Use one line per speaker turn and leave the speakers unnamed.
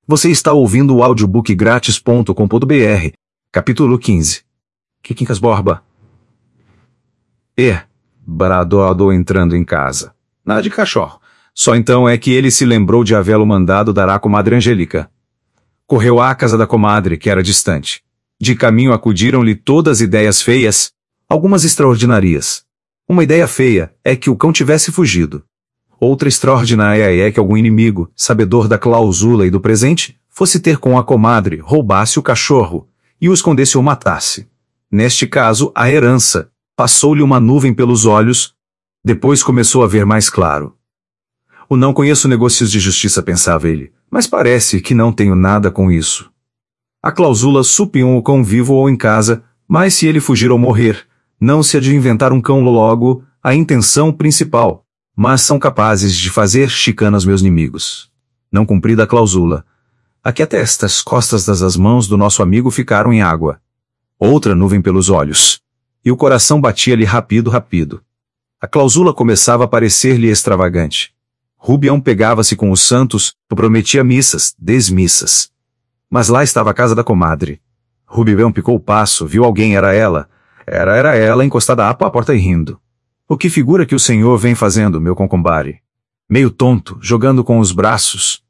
Você está ouvindo o audiobookgratis.com.br, capítulo 15. Quincas Borba. Bradou Aldo entrando em casa. Nada de cachorro. Só então é que ele se lembrou de havê-lo mandado dar à comadre Angélica. Correu à casa da comadre, que era distante. De caminho acudiram-lhe todas ideias feias, algumas extraordinarias. Uma ideia feia é que o cão tivesse fugido. Outra extraordinária é que algum inimigo, sabedor da cláusula e do presente, fosse ter com a comadre, roubasse o cachorro, e o escondesse ou matasse. Neste caso, a herança. Passou-lhe uma nuvem pelos olhos. Depois começou a ver mais claro. Não conheço negócios de justiça, pensava ele, mas parece que não tenho nada com isso. A cláusula supõe o cão vivo ou em casa, mas se ele fugir ou morrer, não se há de inventar um cão logo, a intenção principal. Mas são capazes de fazer chicana aos meus inimigos. Não cumprida a cláusula. Aqui até estas costas das mãos do nosso amigo ficaram em água. Outra nuvem pelos olhos. E o coração batia-lhe rápido. A cláusula começava a parecer-lhe extravagante. Rubião pegava-se com os santos, prometia missas, desmissas. Mas lá estava a casa da comadre. Rubião picou o passo, viu alguém, era ela. Era ela encostada à porta e rindo. O que figura que o senhor vem fazendo, meu concombare? Meio tonto, jogando com os braços.